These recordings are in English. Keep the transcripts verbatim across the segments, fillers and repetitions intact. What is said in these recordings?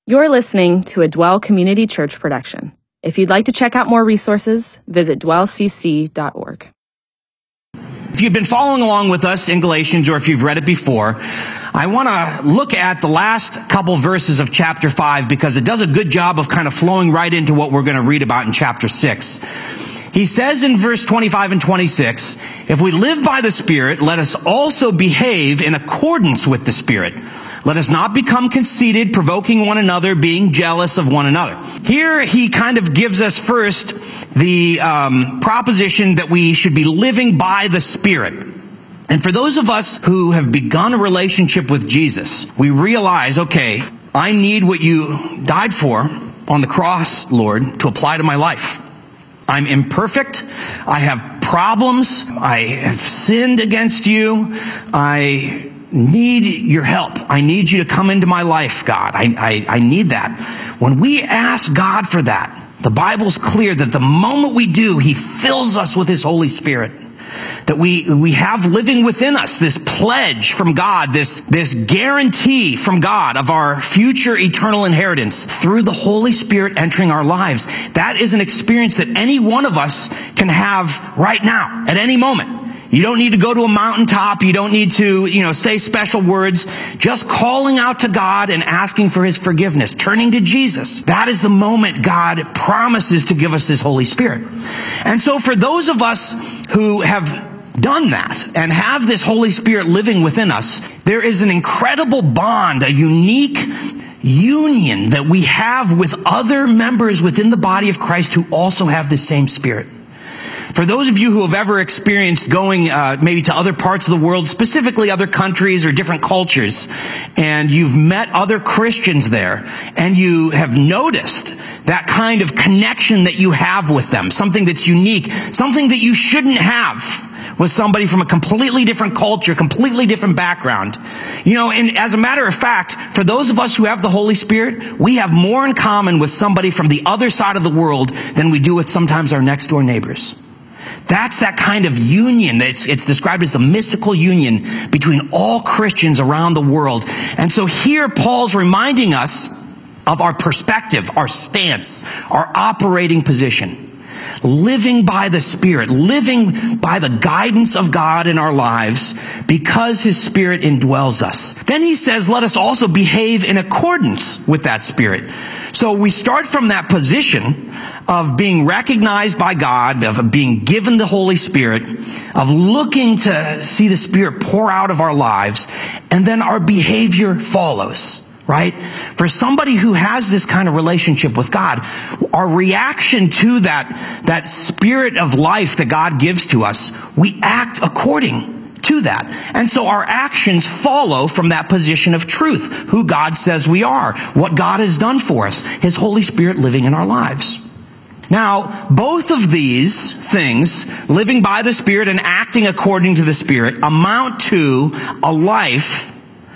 You're listening to a Dwell Community Church production. If you'd like to check out more resources, visit dwell c c dot org. If you've been following along with us in Galatians, or if you've read it before, I want to look at the last couple verses of chapter five because it does a good job of kind of flowing right into what we're going to read about in chapter six. He says in verse twenty-five and twenty-six, "If we live by the Spirit, let us also behave in accordance with the Spirit. Let us not become conceited, provoking one another, being jealous of one another." Here he kind of gives us first the um, proposition that we should be living by the Spirit. And for those of us who have begun a relationship with Jesus, we realize, okay, I need what you died for on the cross, Lord, to apply to my life. I'm imperfect. I have problems. I have sinned against you. I need your help. I need you to come into my life, God. I, I, I need that. When we ask God for that, the Bible's clear that the moment we do, He fills us with His Holy Spirit. That we, we have living within us this pledge from God, this, this guarantee from God of our future eternal inheritance through the Holy Spirit entering our lives. That is an experience that any one of us can have right now, at any moment. You don't need to go to a mountaintop. You don't need to, you know, say special words. Just calling out to God and asking for His forgiveness, turning to Jesus. That is the moment God promises to give us His Holy Spirit. And so for those of us who have done that and have this Holy Spirit living within us, there is an incredible bond, a unique union that we have with other members within the body of Christ who also have the same Spirit. For those of you who have ever experienced going uh, maybe to other parts of the world, specifically other countries or different cultures, and you've met other Christians there, and you have noticed that kind of connection that you have with them, something that's unique, something that you shouldn't have with somebody from a completely different culture, completely different background. You know, and as a matter of fact, for those of us who have the Holy Spirit, we have more in common with somebody from the other side of the world than we do with sometimes our next door neighbors. That's that kind of union. It's, it's described as the mystical union between all Christians around the world. And so here Paul's reminding us of our perspective, our stance, our operating position. Living by the Spirit, living by the guidance of God in our lives because His Spirit indwells us. Then he says, let us also behave in accordance with that Spirit. So we start from that position of being recognized by God, of being given the Holy Spirit, of looking to see the Spirit pour out of our lives, and then our behavior follows. Right? For somebody who has this kind of relationship with God, our reaction to that, that spirit of life that God gives to us, we act according to that. And so our actions follow from that position of truth, who God says we are, what God has done for us, His Holy Spirit living in our lives. Now, both of these things, living by the Spirit and acting according to the Spirit, amount to a life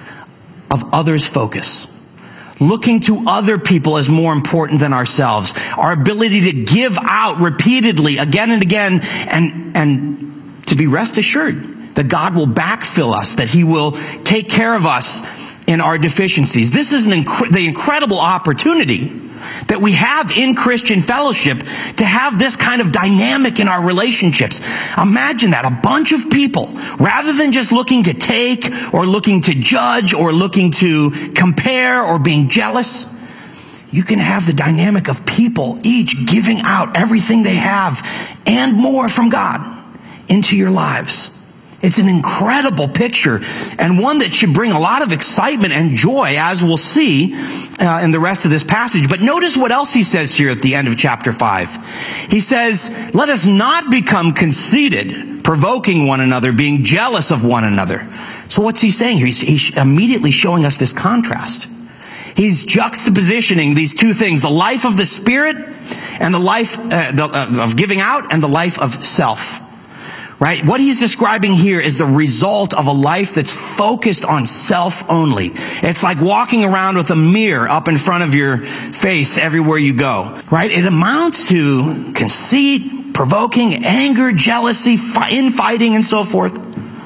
of others' focus. Looking to other people as more important than ourselves. Our ability to give out repeatedly, again and again, and, and to be rest assured that God will backfill us, that He will take care of us in our deficiencies. This is an inc- the incredible opportunity that we have in Christian fellowship to have this kind of dynamic in our relationships. Imagine that, a bunch of people, rather than just looking to take or looking to judge or looking to compare or being jealous, you can have the dynamic of people each giving out everything they have and more from God into your lives. It's an incredible picture, and one that should bring a lot of excitement and joy, as we'll see uh, in the rest of this passage. But notice what else he says here at the end of chapter five. He says, let us not become conceited, provoking one another, being jealous of one another. So what's he saying here? He's, he's immediately showing us this contrast. He's juxtapositioning these two things, the life of the Spirit and the life uh, the, uh, of giving out and the life of self. Right? What he's describing here is the result of a life that's focused on self only. It's like walking around with a mirror up in front of your face everywhere you go. Right? It amounts to conceit, provoking, anger, jealousy, infighting, and so forth.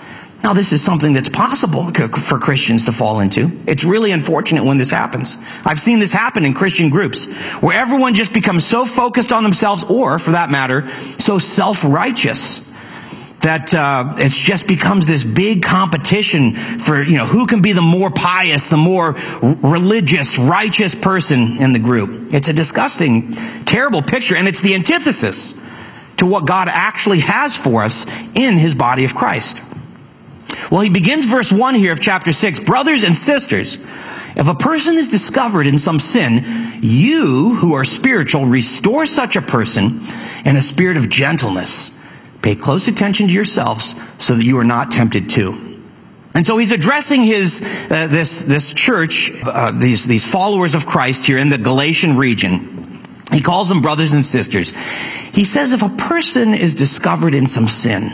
Now, this is something that's possible for Christians to fall into. It's really unfortunate when this happens. I've seen this happen in Christian groups where everyone just becomes so focused on themselves, or, for that matter, so self-righteous that uh, it just becomes this big competition for, you know, who can be the more pious, the more religious, righteous person in the group. It's a disgusting, terrible picture, and it's the antithesis to what God actually has for us in his body of Christ. Well, he begins verse one here of chapter six. Brothers and sisters, if a person is discovered in some sin, you who are spiritual, restore such a person in a spirit of gentleness. Pay close attention to yourselves so that you are not tempted too. And so he's addressing his uh, this this church, uh, these these followers of Christ here in the Galatian region. He calls them brothers and sisters. He says if a person is discovered in some sin.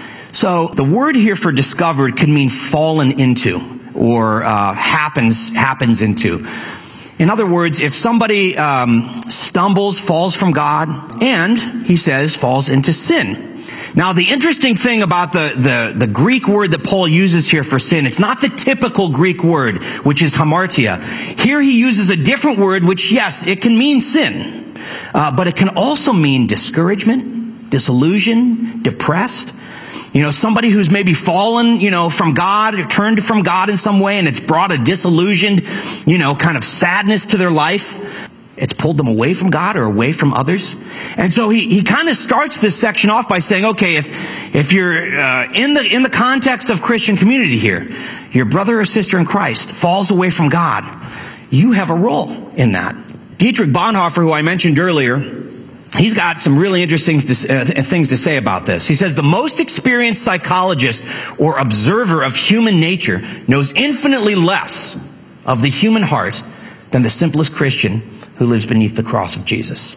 So the word here for discovered can mean fallen into or uh, happens happens into. In other words, if somebody um, stumbles, falls from God, and, he says, falls into sin. Now, the interesting thing about the, the, the Greek word that Paul uses here for sin, it's not the typical Greek word, which is hamartia. Here he uses a different word, which, yes, it can mean sin, uh, but it can also mean discouragement, disillusion, depressed. You know, somebody who's maybe fallen, you know, from God, or turned from God in some way, and it's brought a disillusioned, you know, kind of sadness to their life. It's pulled them away from God or away from others. And so he, he kind of starts this section off by saying, okay, if, if you're, uh, in the, in the context of Christian community here, your brother or sister in Christ falls away from God, you have a role in that. Dietrich Bonhoeffer, who I mentioned earlier, he's got some really interesting uh, things to say about this. He says, the most experienced psychologist or observer of human nature knows infinitely less of the human heart than the simplest Christian who lives beneath the cross of Jesus.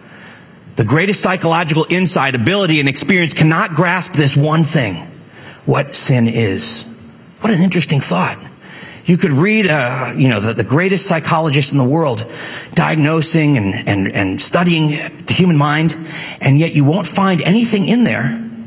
The greatest psychological insight, ability, and experience cannot grasp this one thing, what sin is. What an interesting thought. You could read, uh, you know, the, the greatest psychologist in the world diagnosing and, and, and studying the human mind, and yet you won't find anything in there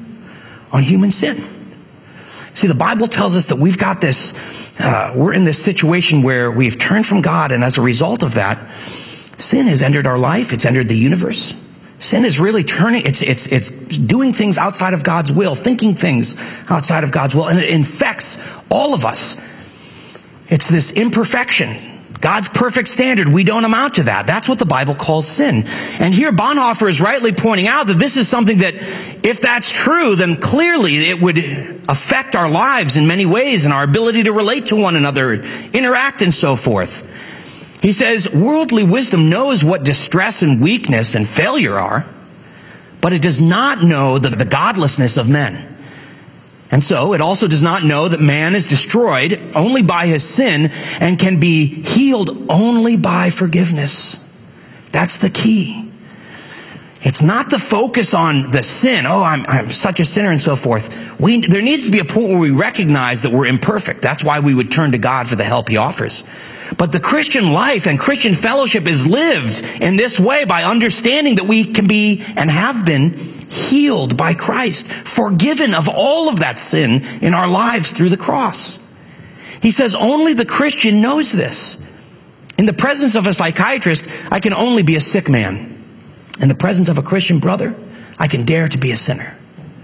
on human sin. See, the Bible tells us that we've got this, uh, we're in this situation where we've turned from God, and as a result of that, sin has entered our life. It's entered the universe. Sin is really turning, it's, it's, it's doing things outside of God's will, thinking things outside of God's will, and it infects all of us. It's this imperfection. God's perfect standard. We don't amount to that. That's what the Bible calls sin. And here Bonhoeffer is rightly pointing out that this is something that, if that's true, then clearly it would affect our lives in many ways and our ability to relate to one another, interact, and so forth. He says, worldly wisdom knows what distress and weakness and failure are, but it does not know the, the godlessness of men. And so it also does not know that man is destroyed only by his sin and can be healed only by forgiveness. That's the key. It's not the focus on the sin. Oh, I'm, I'm such a sinner and so forth. We, there needs to be a point where we recognize that we're imperfect. That's why we would turn to God for the help he offers. But the Christian life and Christian fellowship is lived in this way by understanding that we can be and have been healed by Christ, forgiven of all of that sin in our lives through the cross. He says only the Christian knows this. In the presence of a psychiatrist, I can only be a sick man. In the presence of a Christian brother, I can dare to be a sinner.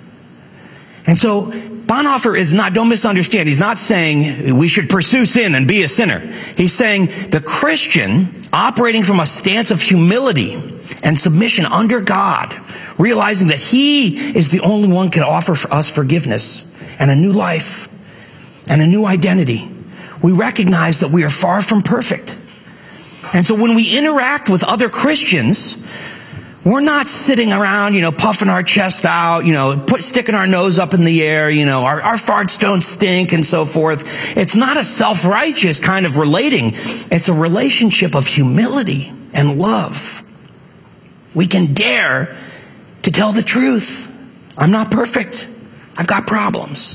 And so Bonhoeffer is not, don't misunderstand, he's not saying we should pursue sin and be a sinner. He's saying the Christian, operating from a stance of humility and submission under God, realizing that he is the only one who can offer for us forgiveness and a new life and a new identity. We recognize that we are far from perfect. And so when we interact with other Christians, we're not sitting around, you know, puffing our chest out, you know, put, sticking our nose up in the air, you know, our, our farts don't stink and so forth. It's not a self-righteous kind of relating. It's a relationship of humility and love. We can dare to tell the truth. I'm not perfect. I've got problems.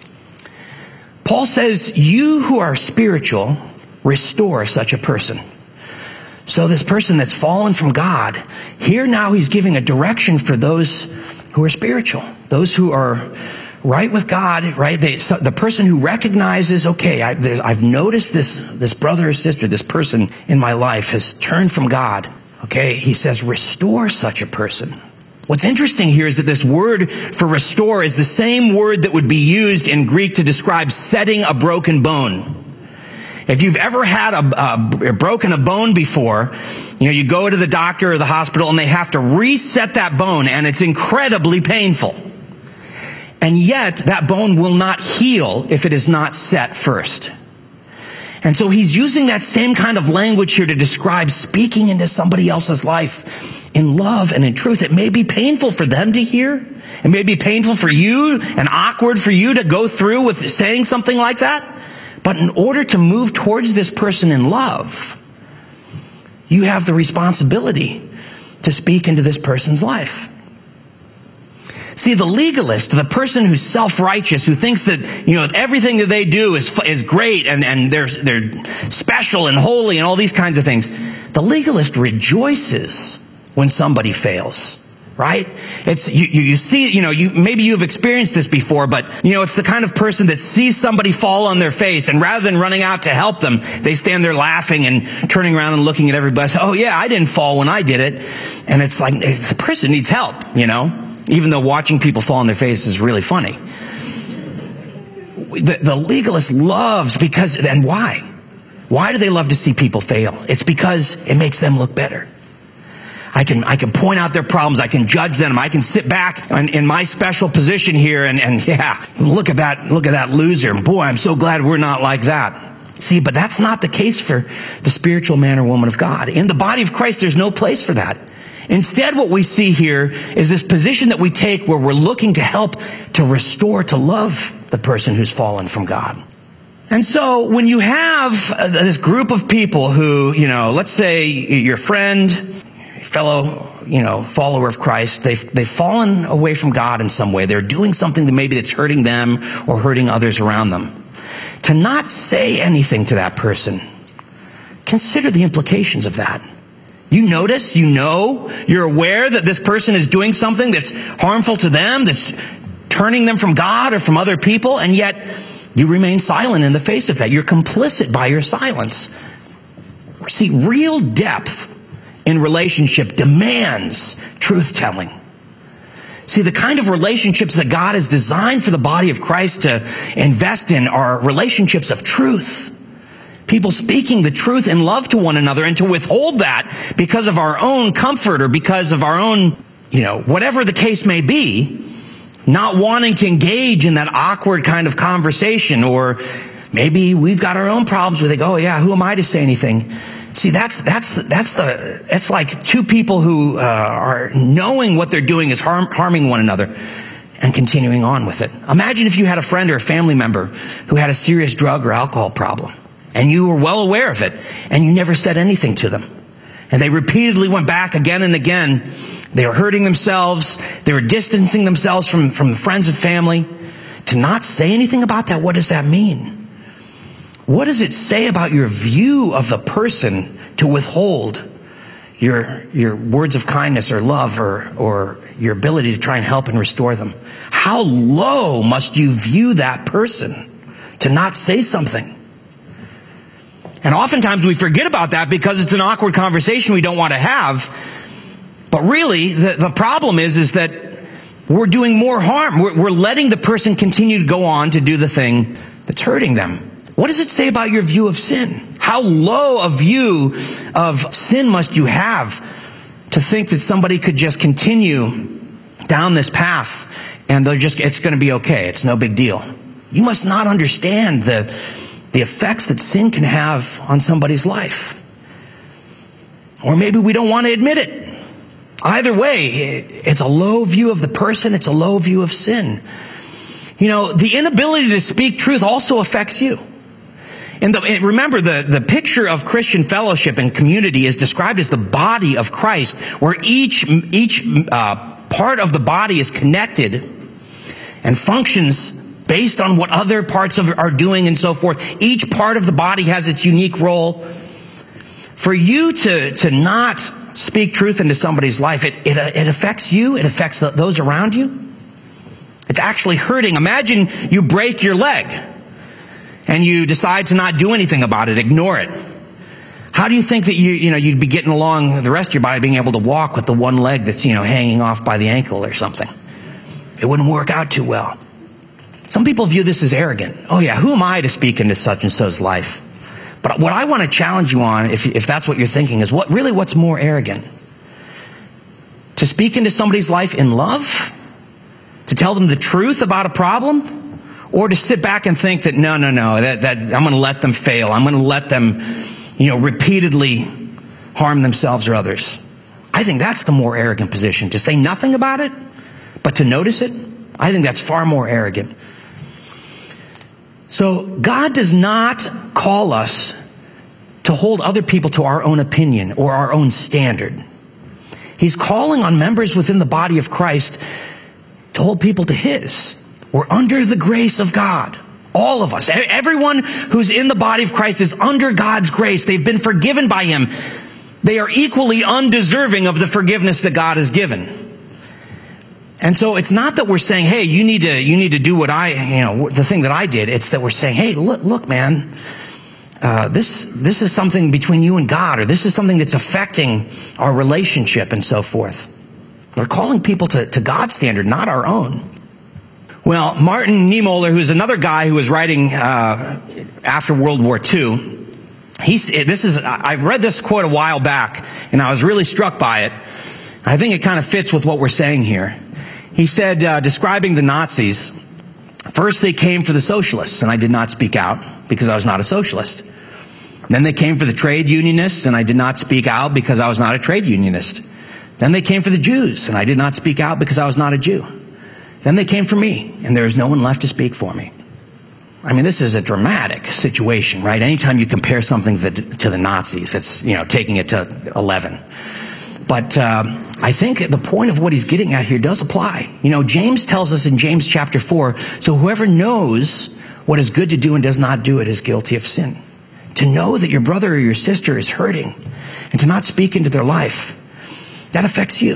Paul says, you who are spiritual, restore such a person. So this person that's fallen from God, here now he's giving a direction for those who are spiritual, those who are right with God, right? They, so the person who recognizes, okay, I, I've noticed this, this brother or sister, this person in my life has turned from God. Okay, he says, restore such a person. What's interesting here is that this word for restore is the same word that would be used in Greek to describe setting a broken bone. If you've ever had a, a broken a bone before, you know, you go to the doctor or the hospital and they have to reset that bone, and it's incredibly painful. And yet, that bone will not heal if it is not set first. And so he's using that same kind of language here to describe speaking into somebody else's life in love and in truth. It may be painful for them to hear. It may be painful for you and awkward for you to go through with saying something like that. But in order to move towards this person in love, you have the responsibility to speak into this person's life. See, the legalist, the person who's self-righteous, who thinks that, you know, everything that they do is is great and, and they're, they're special and holy and all these kinds of things, the legalist rejoices when somebody fails. Right? It's, you, you, you see, you know, you, maybe you've experienced this before, but, you know, it's the kind of person that sees somebody fall on their face, and rather than running out to help them, they stand there laughing and turning around and looking at everybody. Oh yeah, I didn't fall when I did it. And it's like, the person needs help, you know, even though watching people fall on their face is really funny. The, the legalist loves because, and why? Why do they love to see people fail? It's because it makes them look better. I can, I can point out their problems. I can judge them. I can sit back in, in my special position here and, and yeah, look at that, look at that loser. Boy, I'm so glad we're not like that. See, but that's not the case for the spiritual man or woman of God. In the body of Christ, there's no place for that. Instead, what we see here is this position that we take where we're looking to help to restore, to love the person who's fallen from God. And so when you have this group of people who, you know, let's say your friend, fellow, you know, follower of Christ, they've, they've fallen away from God in some way. They're doing something that maybe that's hurting them or hurting others around them. To not say anything to that person, consider the implications of that. You notice, you know, you're aware that this person is doing something that's harmful to them, that's turning them from God or from other people, and yet you remain silent in the face of that. You're complicit by your silence. See, real depth in relationship demands truth-telling. See, the kind of relationships that God has designed for the body of Christ to invest in are relationships of truth. People speaking the truth in love to one another, and to withhold that because of our own comfort or because of our own, you know, whatever the case may be, not wanting to engage in that awkward kind of conversation, or maybe we've got our own problems where they go, oh yeah, who am I to say anything? See, that's, that's, that's the, it's like two people who uh, are knowing what they're doing is harm, harming one another and continuing on with it. Imagine if you had a friend or a family member who had a serious drug or alcohol problem, and you were well aware of it, and you never said anything to them. And they repeatedly went back again and again. They were hurting themselves. They were distancing themselves from, from friends and family. To not say anything about that, what does that mean? What does it say about your view of the person to withhold your, your words of kindness or love, or, or your ability to try and help and restore them? How low must you view that person to not say something? And oftentimes we forget about that because it's an awkward conversation we don't want to have. But really, the, the problem is, is that we're doing more harm. We're, we're letting the person continue to go on to do the thing that's hurting them. What does it say about your view of sin? How low a view of sin must you have to think that somebody could just continue down this path and they're just, it's going to be okay. It's no big deal. You must not understand the, the effects that sin can have on somebody's life. Or maybe we don't want to admit it. Either way, it's a low view of the person. It's a low view of sin. You know, the inability to speak truth also affects you. And, the, and remember, the, the picture of Christian fellowship and community is described as the body of Christ, where each, each uh, part of the body is connected and functions based on what other parts of it are doing and so forth. Each part of the body has its unique role. For you to, to not speak truth into somebody's life, it, it, it affects you, it affects the, those around you. It's actually hurting. Imagine you break your leg and you decide to not do anything about it, ignore it. How do you think that you, you know, you'd be getting along the rest of your body being able to walk with the one leg that's, you know, hanging off by the ankle or something? It wouldn't work out too well. Some people view this as arrogant. Oh yeah, who am I to speak into such and so's life? But what I want to challenge you on, if, if that's what you're thinking, is what really what's more arrogant? To speak into somebody's life in love? To tell them the truth about a problem? Or to sit back and think that, no, no, no, that, that I'm going to let them fail. I'm going to let them, you know, repeatedly harm themselves or others. I think that's the more arrogant position. To say nothing about it, but to notice it, I think that's far more arrogant. So God does not call us to hold other people to our own opinion or our own standard. He's calling on members within the body of Christ to hold people to His. We're under the grace of God. All of us. Everyone who's in the body of Christ is under God's grace. They've been forgiven by Him. They are equally undeserving of the forgiveness that God has given. And so it's not that we're saying, hey, you need to, you need to do what I, you know, the thing that I did. It's that we're saying, hey, look, look, man, uh, this, this is something between you and God, or this is something that's affecting our relationship and so forth. We're calling people to, to God's standard, not our own. Well, Martin Niemöller, who's another guy who was writing, uh, after World War Two, he's, this is, I read this quote a while back and I was really struck by it. I think it kind of fits with what we're saying here. He said, uh, describing the Nazis, first they came for the socialists, and I did not speak out because I was not a socialist. Then they came for the trade unionists, and I did not speak out because I was not a trade unionist. Then they came for the Jews, and I did not speak out because I was not a Jew. Then they came for me, and there is no one left to speak for me. I mean, this is a dramatic situation, right? Anytime you compare something to the Nazis, it's, you know, taking it to eleven. But uh, I think the point of what he's getting at here does apply. You know, James tells us in James chapter four, so whoever knows what is good to do and does not do it is guilty of sin. To know that your brother or your sister is hurting and to not speak into their life, that affects you.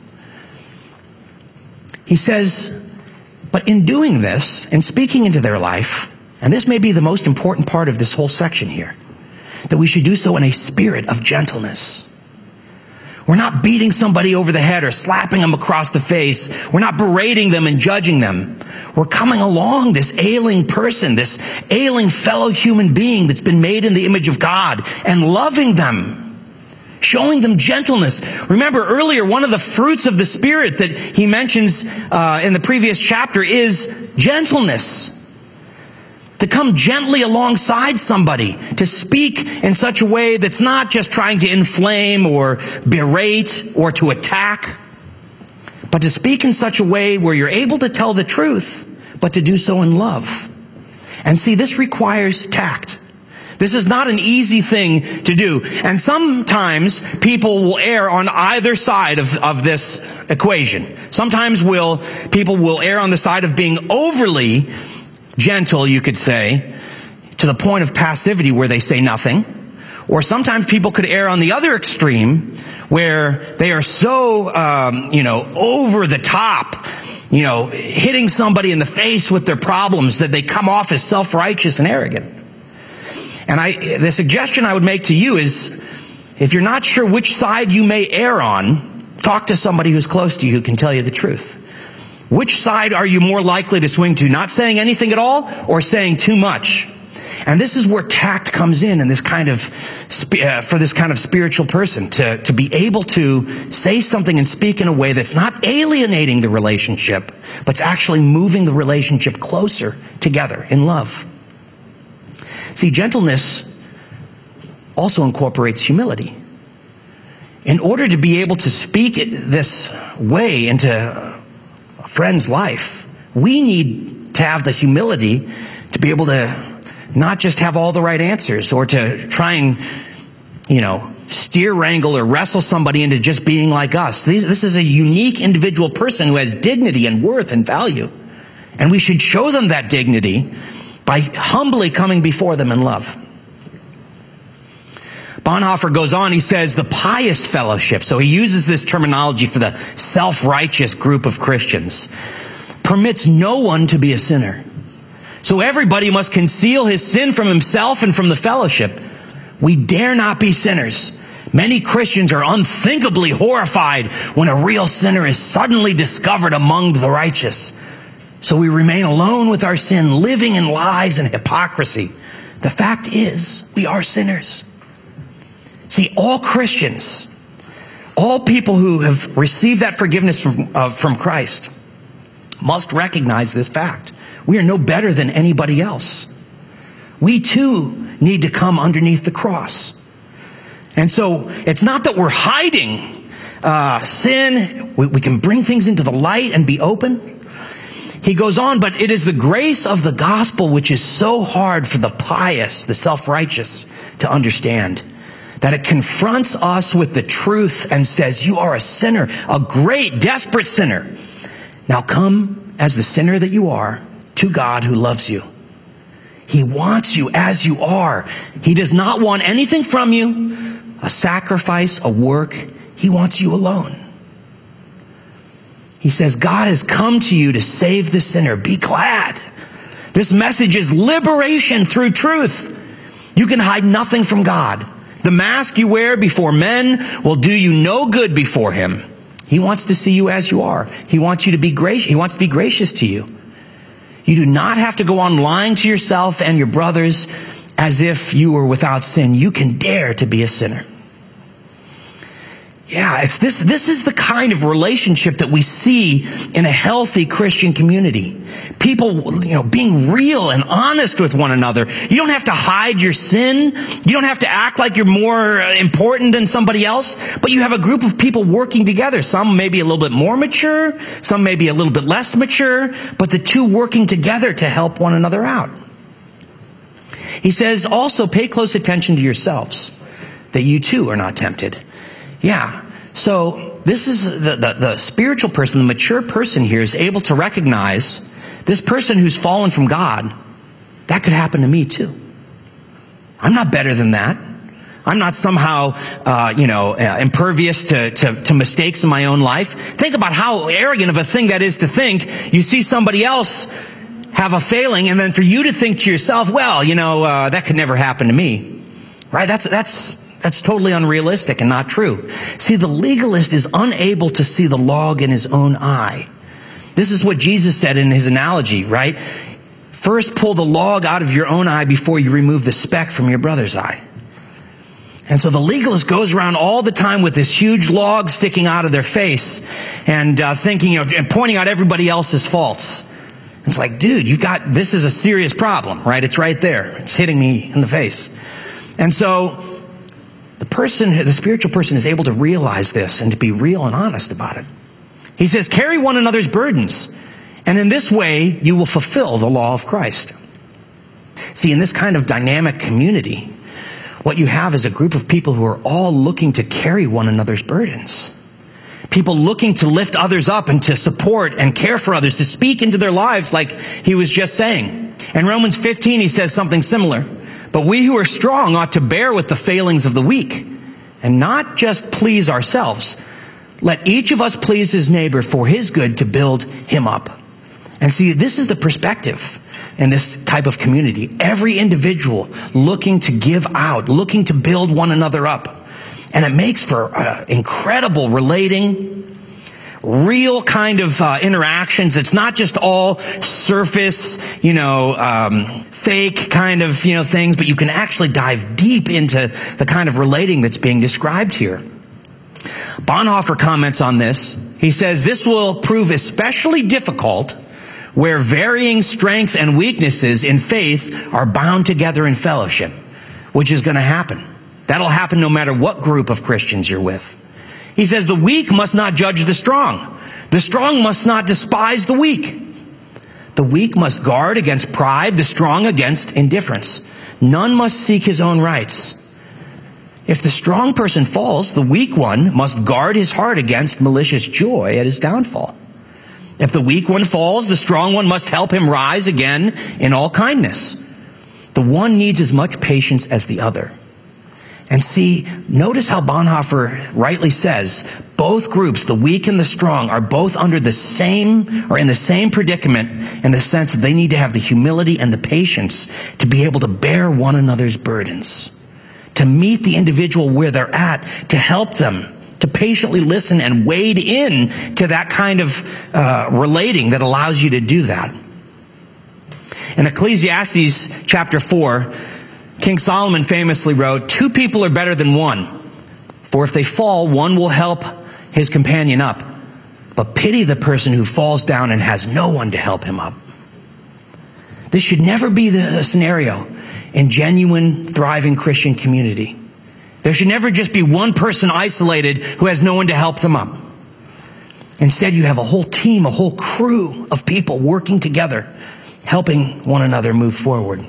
He says, but in doing this and speaking into their life, and this may be the most important part of this whole section here, that we should do so in a spirit of gentleness. We're not beating somebody over the head or slapping them across the face. We're not berating them and judging them. We're coming along this ailing person, this ailing fellow human being that's been made in the image of God, and loving them, showing them gentleness. Remember earlier, one of the fruits of the Spirit that he mentions uh, in the previous chapter is gentleness. To come gently alongside somebody, to speak in such a way that's not just trying to inflame or berate or to attack, but to speak in such a way where you're able to tell the truth, but to do so in love. And see, this requires tact. This is not an easy thing to do. And sometimes people will err on either side of, of this equation. Sometimes will people will err on the side of being overly gentle, you could say, to the point of passivity where they say nothing. Or sometimes people could err on the other extreme where they are so, um, you know, over the top, you know, hitting somebody in the face with their problems that they come off as self-righteous and arrogant. And I, the suggestion I would make to you is, if you're not sure which side you may err on, talk to somebody who's close to you who can tell you the truth. Which side are you more likely to swing to? Not saying anything at all or saying too much? And this is where tact comes in, in this kind of, uh, for this kind of spiritual person, to, to be able to say something and speak in a way that's not alienating the relationship, but it's actually moving the relationship closer together in love. See, gentleness also incorporates humility. In order to be able to speak it this way into a friend's life, we need to have the humility to be able to not just have all the right answers or to try and, you know, steer, wrangle, or wrestle somebody into just being like us. This is a unique individual person who has dignity and worth and value. And we should show them that dignity by humbly coming before them in love. Bonhoeffer goes on, he says, the pious fellowship. So he uses this terminology for the self-righteous group of Christians. permits no one to be a sinner. So everybody must conceal his sin from himself and from the fellowship. We dare not be sinners. Many Christians are unthinkably horrified when a real sinner is suddenly discovered among the righteous. So we remain alone with our sin, living in lies and hypocrisy. The fact is, we are sinners. See, all Christians, all people who have received that forgiveness from, uh, from Christ must recognize this fact. We are no better than anybody else. We too need to come underneath the cross. And so it's not that we're hiding uh, sin. We, we can bring things into the light and be open. He goes on, but it is the grace of the gospel which is so hard for the pious, the self-righteous, to understand, that it confronts us with the truth and says, you are a sinner, a great, desperate sinner. Now come as the sinner that you are to God who loves you. He wants you as you are. He does not want anything from you, a sacrifice, a work. He wants you alone. He says, God has come to you to save the sinner. Be glad. This message is liberation through truth. You can hide nothing from God. The mask you wear before men will do you no good before him. He wants to see you as you are. He wants you to be gracious. He wants to be gracious to you. You do not have to go on lying to yourself and your brothers as if you were without sin. You can dare to be a sinner. Yeah, it's this, this is the kind of relationship that we see in a healthy Christian community. People, you know, being real and honest with one another. You don't have to hide your sin. You don't have to act like you're more important than somebody else. But you have a group of people working together. Some may be a little bit more mature. Some may be a little bit less mature. But the two working together to help one another out. He says, also pay close attention to yourselves, that you too are not tempted. Yeah, so this is the, the, the spiritual person, the mature person here is able to recognize this person who's fallen from God. That could happen to me too. I'm not better than that. I'm not somehow, uh, you know, uh, impervious to, to, to mistakes in my own life. Think about how arrogant of a thing that is to think you see somebody else have a failing and then for you to think to yourself, well, you know, uh, that could never happen to me. Right? That's, that's, That's totally unrealistic and not true. See, the legalist is unable to see the log in his own eye. This is what Jesus said in his analogy, right? First pull the log out of your own eye before you remove the speck from your brother's eye. And so the legalist goes around all the time with this huge log sticking out of their face and uh, thinking, you know, and pointing out everybody else's faults. It's like, dude, you've got, this is a serious problem, right? It's right there. It's hitting me in the face. And so the person, the spiritual person is able to realize this and to be real and honest about it. He says, carry one another's burdens, and in this way you will fulfill the law of Christ. See, in this kind of dynamic community, what you have is a group of people who are all looking to carry one another's burdens. People looking to lift others up and to support and care for others, to speak into their lives like he was just saying. In Romans fifteen, he says something similar. But we who are strong ought to bear with the failings of the weak and not just please ourselves. Let each of us please his neighbor for his good to build him up. And see, this is the perspective in this type of community. Every individual looking to give out, looking to build one another up. And it makes for uh, incredible relating, real kind of uh, interactions. It's not just all surface, you know, um, fake kind of, you know, things, but you can actually dive deep into the kind of relating that's being described here. Bonhoeffer comments on this. He says, this will prove especially difficult where varying strength and weaknesses in faith are bound together in fellowship, which is going to happen. That'll happen no matter what group of Christians you're with. He says, the weak must not judge the strong. The strong must not despise the weak. The weak must guard against pride, the strong against indifference. None must seek his own rights. If the strong person falls, the weak one must guard his heart against malicious joy at his downfall. If the weak one falls, the strong one must help him rise again in all kindness. The one needs as much patience as the other. And see, notice how Bonhoeffer rightly says, Both groups, the weak and the strong, are both under the same, or in the same predicament in the sense that they need to have the humility and the patience to be able to bear one another's burdens, to meet the individual where they're at, to help them, to patiently listen and wade in to that kind of uh, relating that allows you to do that. In Ecclesiastes chapter four, King Solomon famously wrote, "Two people are better than one, for if they fall, one will help his companion up. But pity the person who falls down and has no one to help him up." This should never be the scenario in genuine, thriving Christian community. There should never just be one person isolated who has no one to help them up. Instead, you have a whole team, a whole crew of people working together, helping one another move forward.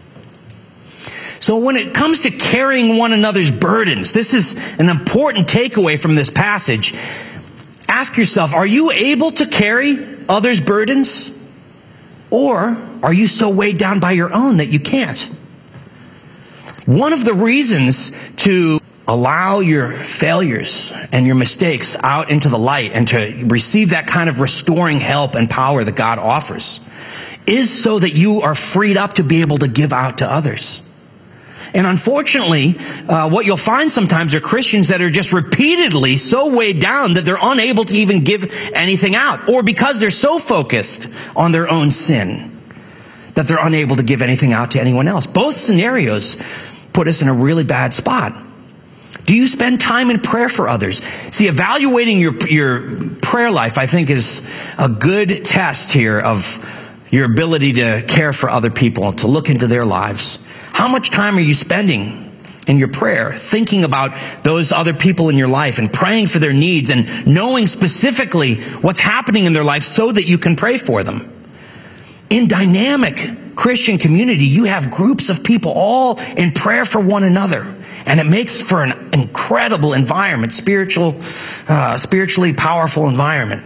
So when it comes to carrying one another's burdens, this is an important takeaway from this passage. Ask yourself, are you able to carry others' burdens? Or are you so weighed down by your own that you can't? One of the reasons to allow your failures and your mistakes out into the light and to receive that kind of restoring help and power that God offers is so that you are freed up to be able to give out to others. And unfortunately, uh, what you'll find sometimes are Christians that are just repeatedly so weighed down that they're unable to even give anything out. Or because they're so focused on their own sin that they're unable to give anything out to anyone else. Both scenarios put us in a really bad spot. Do you spend time in prayer for others? See, evaluating your, your prayer life, I think, is a good test here of your ability to care for other people, to look into their lives. How much time are you spending in your prayer, thinking about those other people in your life and praying for their needs and knowing specifically what's happening in their life so that you can pray for them? In dynamic Christian community, you have groups of people all in prayer for one another. And it makes for an incredible environment, spiritual, uh, spiritually powerful environment.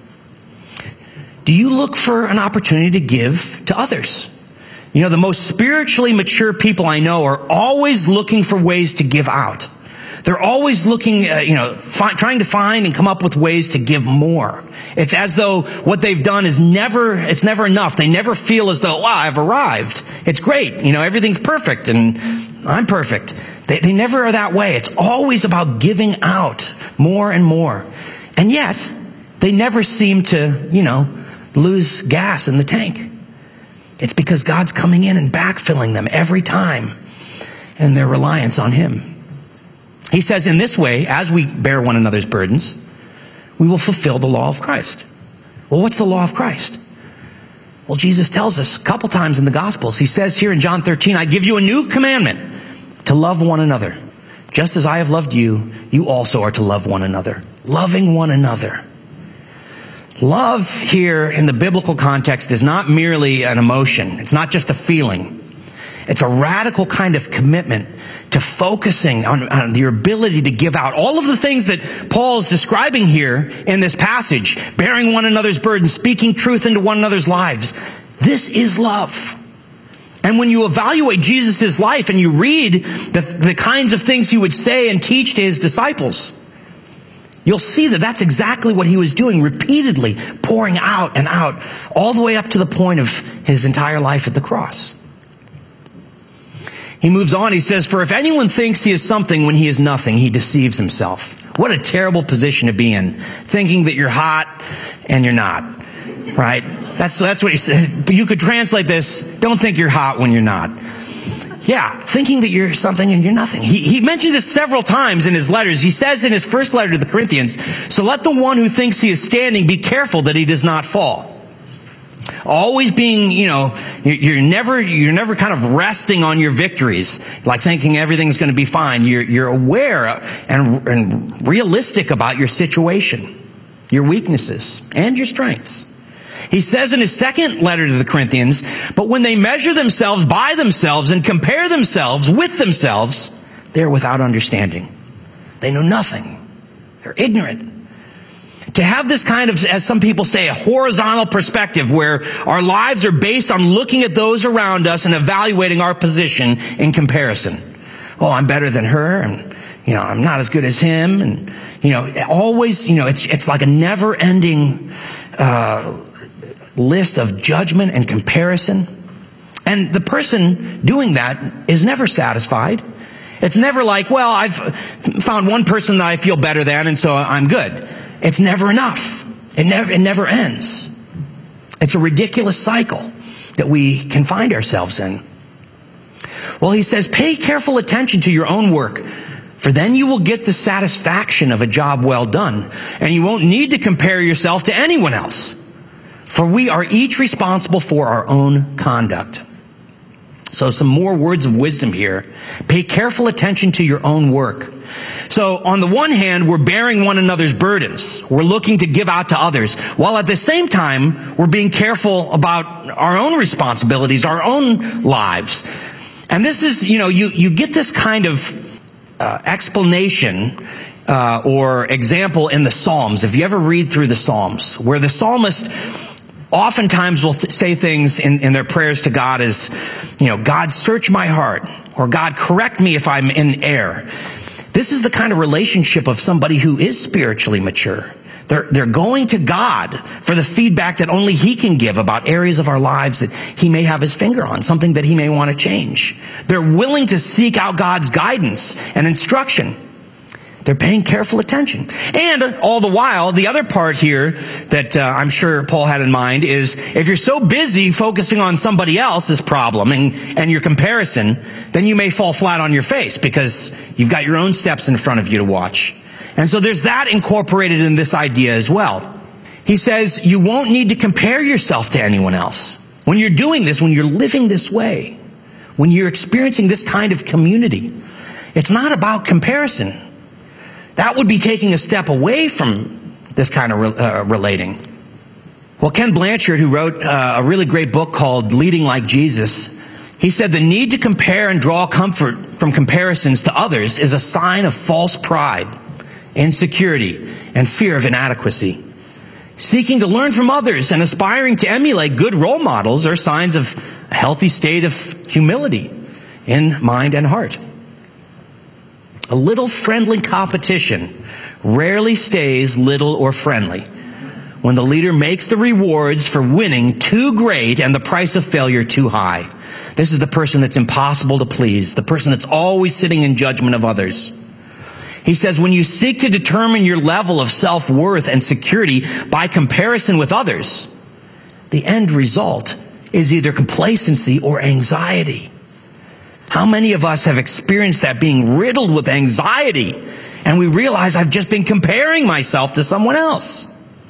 Do you look for an opportunity to give to others? You know, the most spiritually mature people I know are always looking for ways to give out. They're always looking, uh, you know, fi- trying to find and come up with ways to give more. It's as though what they've done is never, it's never enough. They never feel as though, wow, I've arrived. It's great. You know, everything's perfect and I'm perfect. They, they never are that way. It's always about giving out more and more. And yet, they never seem to, you know, lose gas in the tank. It's because God's coming in and backfilling them every time and their reliance on Him. He says, in this way, as we bear one another's burdens, we will fulfill the law of Christ. Well, what's the law of Christ? Well, Jesus tells us a couple times in the Gospels. He says here in John thirteen, I give you a new commandment, to love one another. Just as I have loved you, you also are to love one another. Loving one another. Love here in the biblical context is not merely an emotion. It's not just a feeling. It's a radical kind of commitment to focusing on, on your ability to give out. All of the things that Paul is describing here in this passage, bearing one another's burdens, speaking truth into one another's lives. This is love. And when you evaluate Jesus' life and you read the, the kinds of things he would say and teach to his disciples, you'll see that that's exactly what he was doing, repeatedly pouring out and out, all the way up to the point of his entire life at the cross. He moves on, he says, for if anyone thinks he is something when he is nothing, he deceives himself. What a terrible position to be in, thinking that you're hot and you're not, right? That's, that's what he says. You could translate this, don't think you're hot when you're not. Yeah, thinking that you're something and you're nothing. He, he mentions this several times in his letters. He says in his first letter to the Corinthians, so let the one who thinks he is standing be careful that he does not fall. Always being, you know, you're never, you're never kind of resting on your victories, like thinking everything's going to be fine. You're, you're aware and, and realistic about your situation, your weaknesses, and your strengths. He says in his second letter to the Corinthians, but when they measure themselves by themselves and compare themselves with themselves, they're without understanding. They know nothing. They're ignorant. To have this kind of, as some people say, a horizontal perspective where our lives are based on looking at those around us and evaluating our position in comparison. Oh, I'm better than her, and you know, I'm not as good as him. And, you know, always, you know, it's, it's like a never ending, uh, list of judgment and comparison. And the person doing that is never satisfied. It's never like, well, I've found one person that I feel better than, and so I'm good. It's never enough. It never, it never ends. It's a ridiculous cycle that we can find ourselves in. Well, he says, pay careful attention to your own work, for then you will get the satisfaction of a job well done, and you won't need to compare yourself to anyone else. For we are each responsible for our own conduct. So some more words of wisdom here. Pay careful attention to your own work. So on the one hand, we're bearing one another's burdens. We're looking to give out to others, while at the same time, we're being careful about our own responsibilities, our own lives. And this is, you know, you, you get this kind of uh, explanation uh, or example in the Psalms. If you ever read through the Psalms, where the psalmist oftentimes will th- say things in, in their prayers to God as, you know, God, search my heart, or God, correct me if I'm in error. This is the kind of relationship of somebody who is spiritually mature. They're, they're going to God for the feedback that only He can give about areas of our lives that He may have His finger on, something that He may want to change. They're willing to seek out God's guidance and instruction. They're paying careful attention. And all the while, the other part here that uh, I'm sure Paul had in mind is, if you're so busy focusing on somebody else's problem and, and your comparison, then you may fall flat on your face because you've got your own steps in front of you to watch. And so there's that incorporated in this idea as well. He says you won't need to compare yourself to anyone else. When you're doing this, when you're living this way, when you're experiencing this kind of community, it's not about comparison. That would be taking a step away from this kind of re- uh, relating. Well, Ken Blanchard, who wrote uh, a really great book called Leading Like Jesus, he said the need to compare and draw comfort from comparisons to others is a sign of false pride, insecurity, and fear of inadequacy. Seeking to learn from others and aspiring to emulate good role models are signs of a healthy state of humility in mind and heart. A little friendly competition rarely stays little or friendly when the leader makes the rewards for winning too great and the price of failure too high. This is the person that's impossible to please, the person that's always sitting in judgment of others. He says, when you seek to determine your level of self-worth and security by comparison with others, the end result is either complacency or anxiety. How many of us have experienced that, being riddled with anxiety, and we realize I've just been comparing myself to someone else?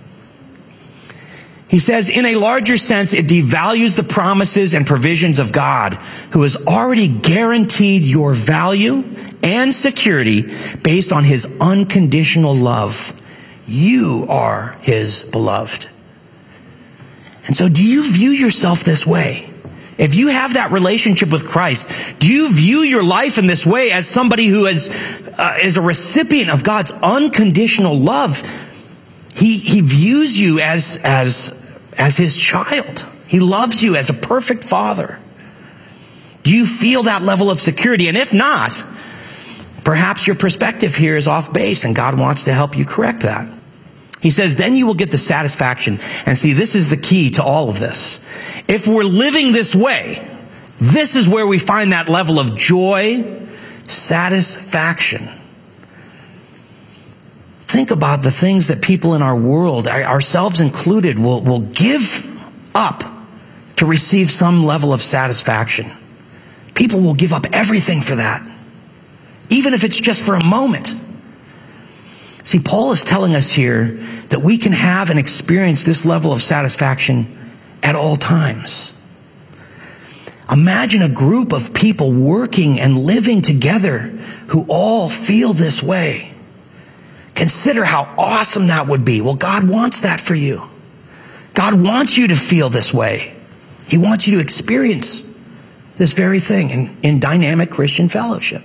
He says, in a larger sense, it devalues the promises and provisions of God, who has already guaranteed your value and security based on His unconditional love. You are His beloved. And so do you view yourself this way? If you have that relationship with Christ, do you view your life in this way as somebody who is, uh, is a recipient of God's unconditional love? He, he views you as, as, as His child. He loves you as a perfect father. Do you feel that level of security? And if not, perhaps your perspective here is off base and God wants to help you correct that. He says, then you will get the satisfaction. And see, this is the key to all of this. If we're living this way, this is where we find that level of joy, satisfaction. Think about the things that people in our world, ourselves included, will, will give up to receive some level of satisfaction. People will give up everything for that, even if it's just for a moment. See, Paul is telling us here that we can have and experience this level of satisfaction at all times. Imagine a group of people working and living together who all feel this way. Consider how awesome that would be. Well, God wants that for you. God wants you to feel this way. He wants you to experience this very thing in, in dynamic Christian fellowship.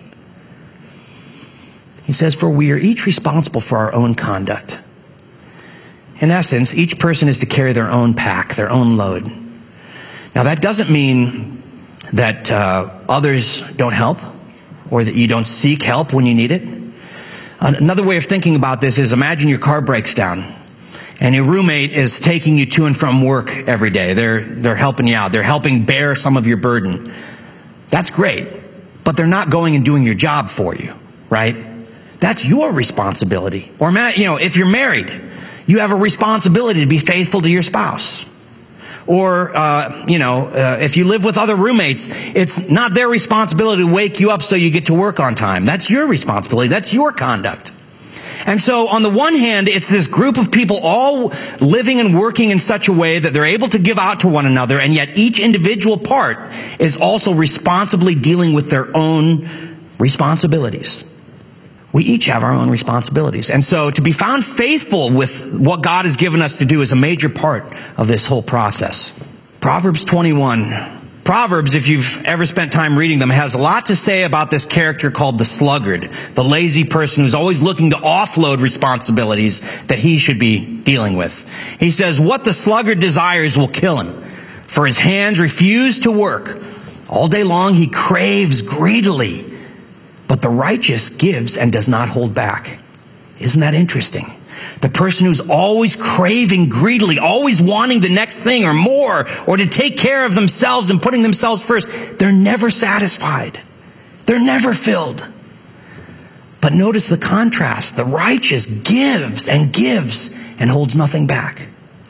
He says, for we are each responsible for our own conduct. In essence, each person is to carry their own pack, their own load. Now, that doesn't mean that uh, others don't help or that you don't seek help when you need it. Another way of thinking about this is imagine your car breaks down and your roommate is taking you to and from work every day. They're, they're helping you out. They're helping bear some of your burden. That's great, but they're not going and doing your job for you, right? That's your responsibility. Or, you know, if you're married, you have a responsibility to be faithful to your spouse. Or, uh, you know, uh, if you live with other roommates, it's not their responsibility to wake you up so you get to work on time. That's your responsibility. That's your conduct. And so on the one hand, it's this group of people all living and working in such a way that they're able to give out to one another, and yet each individual part is also responsibly dealing with their own responsibilities. We each have our own responsibilities. And so to be found faithful with what God has given us to do is a major part of this whole process. Proverbs twenty-one. Proverbs, if you've ever spent time reading them, has a lot to say about this character called the sluggard, the lazy person who's always looking to offload responsibilities that he should be dealing with. He says, what the sluggard desires will kill him, for his hands refuse to work. All day long he craves greedily, but the righteous gives and does not hold back. Isn't that interesting? The person who's always craving greedily, always wanting the next thing or more, or to take care of themselves and putting themselves first, they're never satisfied. They're never filled. But notice the contrast. The righteous gives and gives and holds nothing back.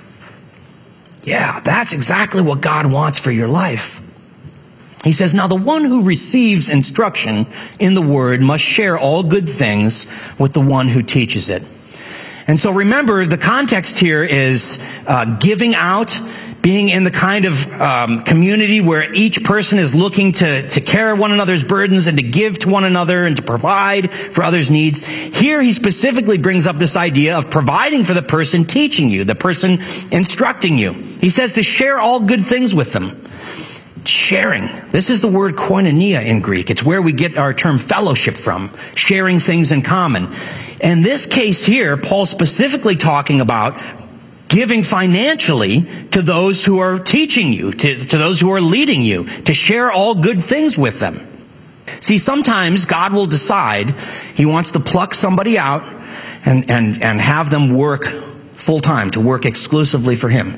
Yeah, that's exactly what God wants for your life. He says, now the one who receives instruction in the word must share all good things with the one who teaches it. And so remember, the context here is uh, giving out, being in the kind of um, community where each person is looking to, to carry one another's burdens and to give to one another and to provide for others' needs. Here he specifically brings up this idea of providing for the person teaching you, the person instructing you. He says to share all good things with them. Sharing. This is the word koinonia in Greek. It's where we get our term fellowship from, sharing things in common. In this case here, Paul's specifically talking about giving financially to those who are teaching you, to, to those who are leading you, to share all good things with them. See, sometimes God will decide he wants to pluck somebody out and, and, and have them work full time, to work exclusively for him.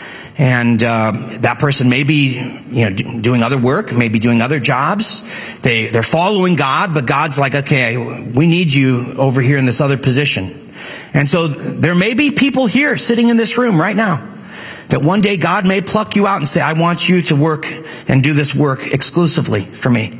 And uh, that person may be, you know, doing other work, maybe doing other jobs. They, they're following God, but God's like, okay, we need you over here in this other position. And so there may be people here sitting in this room right now that one day God may pluck you out and say, I want you to work and do this work exclusively for me.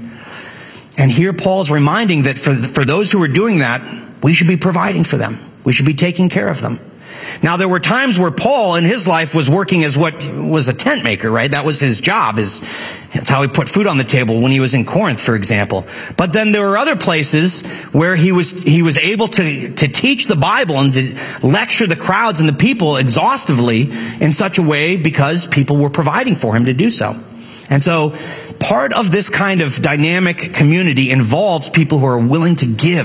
And here Paul's reminding that for, for those who are doing that, we should be providing for them. We should be taking care of them. Now, there were times where Paul in his life was working as what was a tent maker, right? That was his job. His, that's how he put food on the table when he was in Corinth, for example. But then there were other places where he was, he was able to, to teach the Bible and to lecture the crowds and the people exhaustively in such a way because people were providing for him to do so. And so part of this kind of dynamic community involves people who are willing to give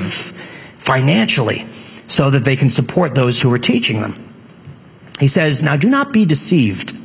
financially so that they can support those who are teaching them. He says, now do not be deceived.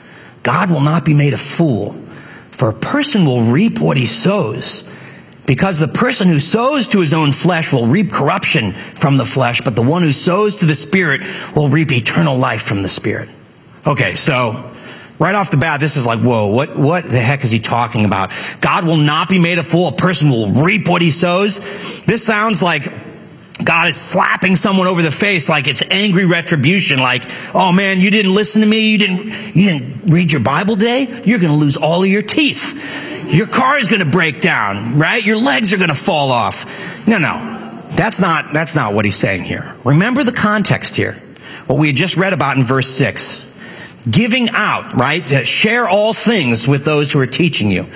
God will not be made a fool, for a person will reap what he sows. Because the person who sows to his own flesh will reap corruption from the flesh, but the one who sows to the Spirit will reap eternal life from the Spirit. Okay, so right off the bat, this is like, whoa, what, what the heck is he talking about? God will not be made a fool. A person will reap what he sows. This sounds like God is slapping someone over the face like it's angry retribution. Like, oh man, you didn't listen to me. You didn't, you didn't read your Bible today. You're going to lose all of your teeth. Your car is going to break down, right? Your legs are going to fall off. No, no, that's not, that's not what he's saying here. Remember the context here. What we had just read about in verse six. Giving out, right? To share all things with those who are teaching you.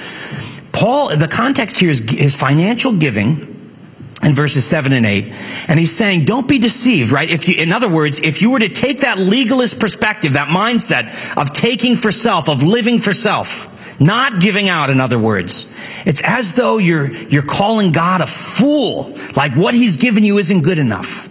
Paul, the context here is, is financial giving in verses seven and eight. And he's saying, don't be deceived, right? If you, in other words, if you were to take that legalist perspective, that mindset of taking for self, of living for self, not giving out, in other words, it's as though you're, you're calling God a fool. Like what he's given you isn't good enough.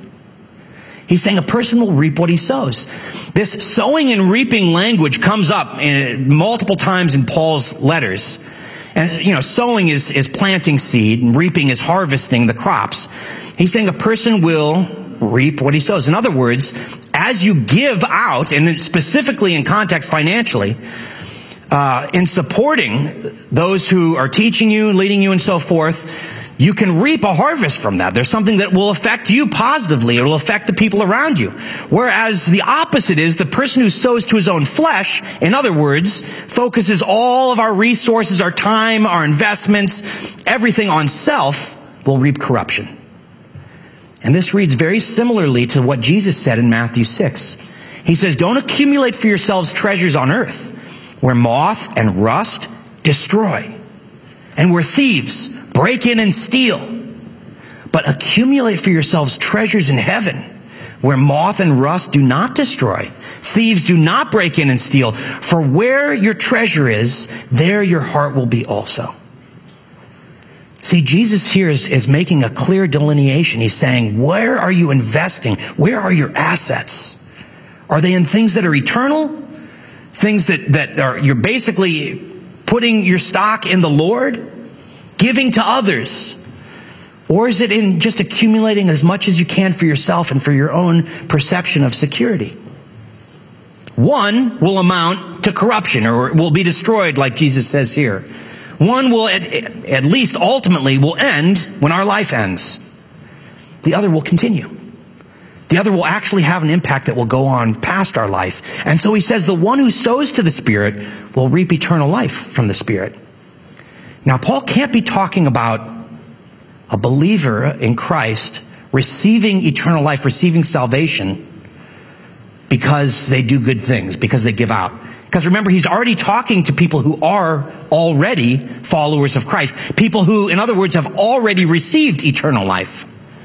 He's saying a person will reap what he sows. This sowing and reaping language comes up in multiple times in Paul's letters. And, you know, sowing is, is planting seed, and reaping is harvesting the crops. He's saying a person will reap what he sows. In other words, as you give out, and specifically in context financially, uh, in supporting those who are teaching you, leading you, and so forth, you can reap a harvest from that. There's something that will affect you positively. It will affect the people around you. Whereas the opposite is the person who sows to his own flesh, in other words, focuses all of our resources, our time, our investments, everything on self, will reap corruption. And this reads very similarly to what Jesus said in Matthew six. He says, don't accumulate for yourselves treasures on earth, where moth and rust destroy, and where thieves break in and steal. But accumulate for yourselves treasures in heaven, where moth and rust do not destroy, thieves do not break in and steal. For where your treasure is, there your heart will be also. See, Jesus here is, is making a clear delineation. He's saying, where are you investing? Where are your assets? Are they in things that are eternal? Things that, that are, you're basically putting your stock in the Lord, giving to others? Or is it in just accumulating as much as you can for yourself and for your own perception of security? One will amount to corruption, or will be destroyed, like Jesus says here. One will, at, at least ultimately, will end when our life ends. The other will continue. The other will actually have an impact that will go on past our life. And so he says the one who sows to the Spirit will reap eternal life from the Spirit. Now, Paul can't be talking about a believer in Christ receiving eternal life, receiving salvation because they do good things, because they give out. Because remember, he's already talking to people who are already followers of Christ. People who, in other words, have already received eternal life.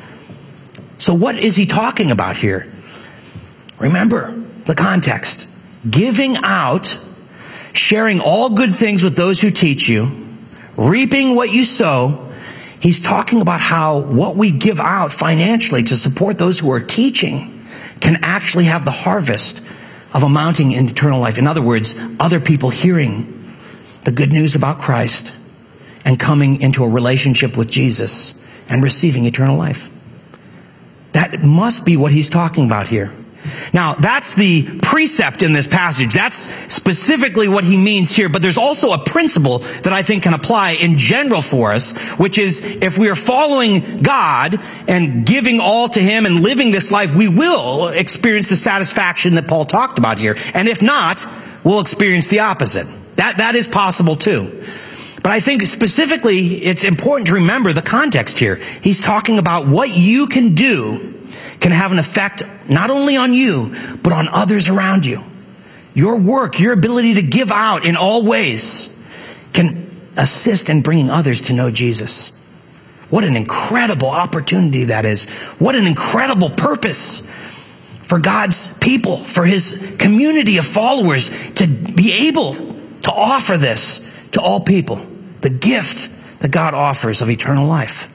So what is he talking about here? Remember the context. Giving out, sharing all good things with those who teach you, reaping what you sow. He's talking about how what we give out financially to support those who are teaching can actually have the harvest of amounting in eternal life. In other words, other people hearing the good news about Christ and coming into a relationship with Jesus and receiving eternal life. That must be what he's talking about here. Now, that's the precept in this passage. That's specifically what he means here. But there's also a principle that I think can apply in general for us, which is if we are following God and giving all to him and living this life, we will experience the satisfaction that Paul talked about here. And if not, we'll experience the opposite. That, that is possible too. But I think specifically it's important to remember the context here. He's talking about what you can do can have an effect not only on you, but on others around you. Your work, your ability to give out in all ways can assist in bringing others to know Jesus. What an incredible opportunity that is. What an incredible purpose for God's people, for his community of followers to be able to offer this to all people. The gift that God offers of eternal life.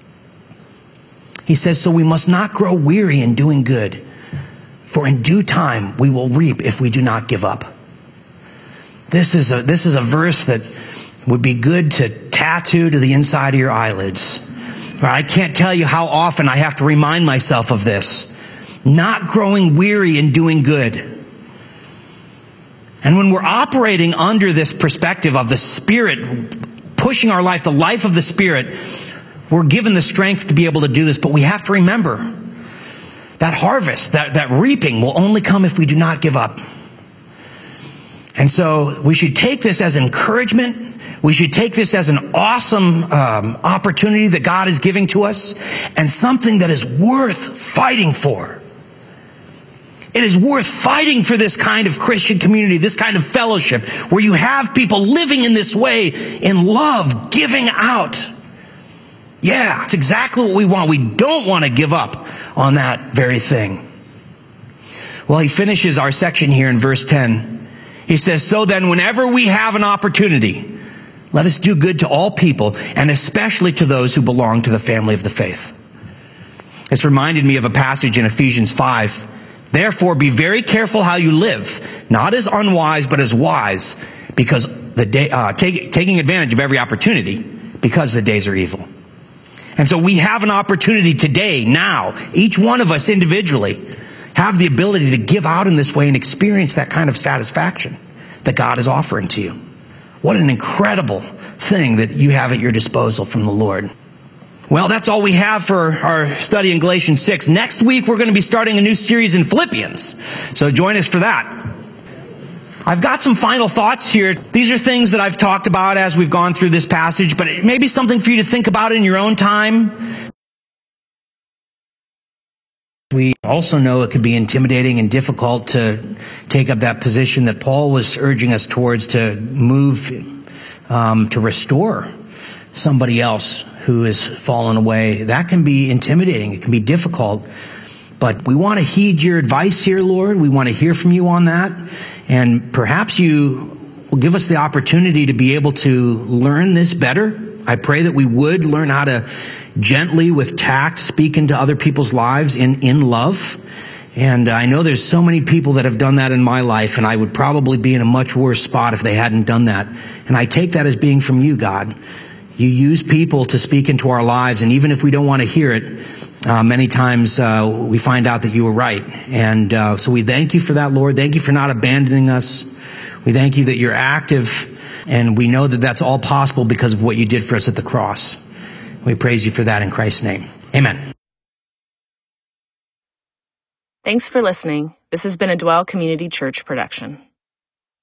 He says, so we must not grow weary in doing good, for in due time we will reap if we do not give up. This is a, this is a verse that would be good to tattoo to the inside of your eyelids. I can't tell you how often I have to remind myself of this. Not growing weary in doing good. And when we're operating under this perspective of the Spirit pushing our life, the life of the Spirit, we're given the strength to be able to do this. But we have to remember that harvest, that, that reaping will only come if we do not give up. And so we should take this as encouragement. We should take this as an awesome um, opportunity that God is giving to us, and something that is worth fighting for. It is worth fighting for this kind of Christian community, this kind of fellowship, where you have people living in this way, in love, giving out. Yeah, it's exactly what we want. We don't want to give up on that very thing. Well, he finishes our section here in verse ten. He says, so then whenever we have an opportunity, let us do good to all people, and especially to those who belong to the family of the faith. This reminded me of a passage in Ephesians five. Therefore, be very careful how you live, not as unwise, but as wise, because the day, uh, take, taking advantage of every opportunity because the days are evil. And so we have an opportunity today, now, each one of us individually have the ability to give out in this way and experience that kind of satisfaction that God is offering to you. What an incredible thing that you have at your disposal from the Lord. Well, that's all we have for our study in Galatians six. Next week, we're going to be starting a new series in Philippians. So join us for that. I've got some final thoughts here. These are things that I've talked about as we've gone through this passage, but it may be something for you to think about in your own time. We also know it can be intimidating and difficult to take up that position that Paul was urging us towards, to move, um, to restore somebody else who has fallen away. That can be intimidating. It can be difficult. But we want to heed your advice here, Lord. We want to hear from you on that. And perhaps you will give us the opportunity to be able to learn this better. I pray that we would learn how to gently, with tact, speak into other people's lives in, in love. And I know there's so many people that have done that in my life, and I would probably be in a much worse spot if they hadn't done that. And I take that as being from you, God. You use people to speak into our lives, and even if we don't want to hear it, uh, many times uh, we find out that you were right. And uh, so we thank you for that, Lord. Thank you for not abandoning us. We thank you that you're active, and we know that that's all possible because of what you did for us at the cross. We praise you for that in Christ's name. Amen. Thanks for listening. This has been a Dwell Community Church production.